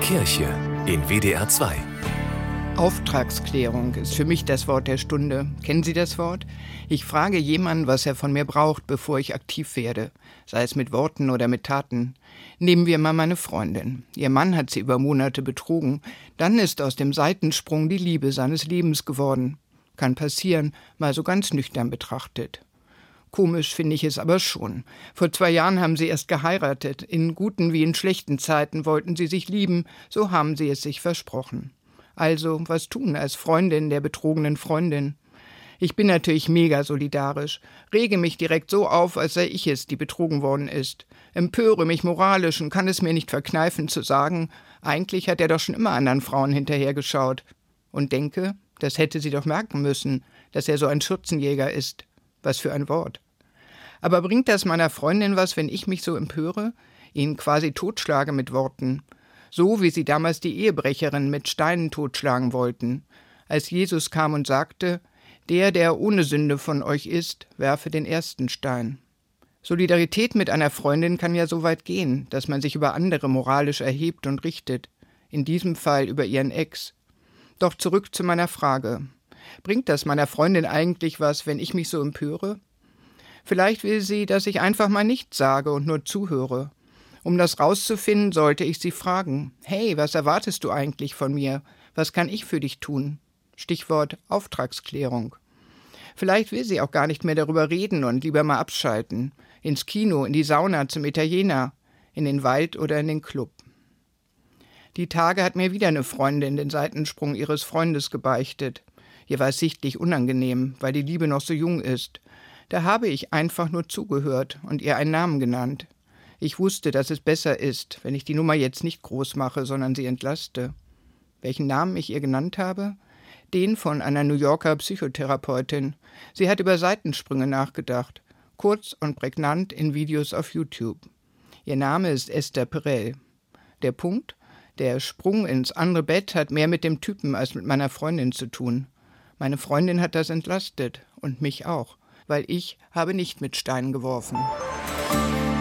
Kirche in WDR 2. Auftragsklärung ist für mich das Wort der Stunde. Kennen Sie das Wort? Ich frage jemanden, was er von mir braucht, bevor ich aktiv werde, sei es mit Worten oder mit Taten. Nehmen wir mal meine Freundin. Ihr Mann hat sie über Monate betrogen. Dann ist aus dem Seitensprung die Liebe seines Lebens geworden. Kann passieren, mal so ganz nüchtern betrachtet. Komisch finde ich es aber schon. Vor 2 Jahren haben sie erst geheiratet. In guten wie in schlechten Zeiten wollten sie sich lieben, so haben sie es sich versprochen. Also, was tun als Freundin der betrogenen Freundin? Ich bin natürlich mega solidarisch, rege mich direkt so auf, als sei ich es, die betrogen worden ist, empöre mich moralisch und kann es mir nicht verkneifen zu sagen, eigentlich hat er doch schon immer anderen Frauen hinterhergeschaut. Und denke, das hätte sie doch merken müssen, dass er so ein Schürzenjäger ist. Was für ein Wort. Aber bringt das meiner Freundin was, wenn ich mich so empöre, ihn quasi totschlage mit Worten? So wie sie damals die Ehebrecherin mit Steinen totschlagen wollten, als Jesus kam und sagte, der ohne Sünde von euch ist, werfe den ersten Stein. Solidarität mit einer Freundin kann ja so weit gehen, dass man sich über andere moralisch erhebt und richtet, in diesem Fall über ihren Ex. Doch zurück zu meiner Frage. Bringt das meiner Freundin eigentlich was, wenn ich mich so empöre? Vielleicht will sie, dass ich einfach mal nichts sage und nur zuhöre. Um das rauszufinden, sollte ich sie fragen, hey, was erwartest du eigentlich von mir? Was kann ich für dich tun? Stichwort Auftragsklärung. Vielleicht will sie auch gar nicht mehr darüber reden und lieber mal abschalten. Ins Kino, in die Sauna, zum Italiener, in den Wald oder in den Club. Die Tage hat mir wieder eine Freundin den Seitensprung ihres Freundes gebeichtet. Ihr war es sichtlich unangenehm, weil die Liebe noch so jung ist. Da habe ich einfach nur zugehört und ihr einen Namen genannt. Ich wusste, dass es besser ist, wenn ich die Nummer jetzt nicht groß mache, sondern sie entlaste. Welchen Namen ich ihr genannt habe? Den von einer New Yorker Psychotherapeutin. Sie hat über Seitensprünge nachgedacht, kurz und prägnant in Videos auf YouTube. Ihr Name ist Esther Perel. Der Punkt? Der Sprung ins andere Bett hat mehr mit dem Typen als mit meiner Freundin zu tun. Meine Freundin hat das entlastet und mich auch, weil ich habe nicht mit Steinen geworfen.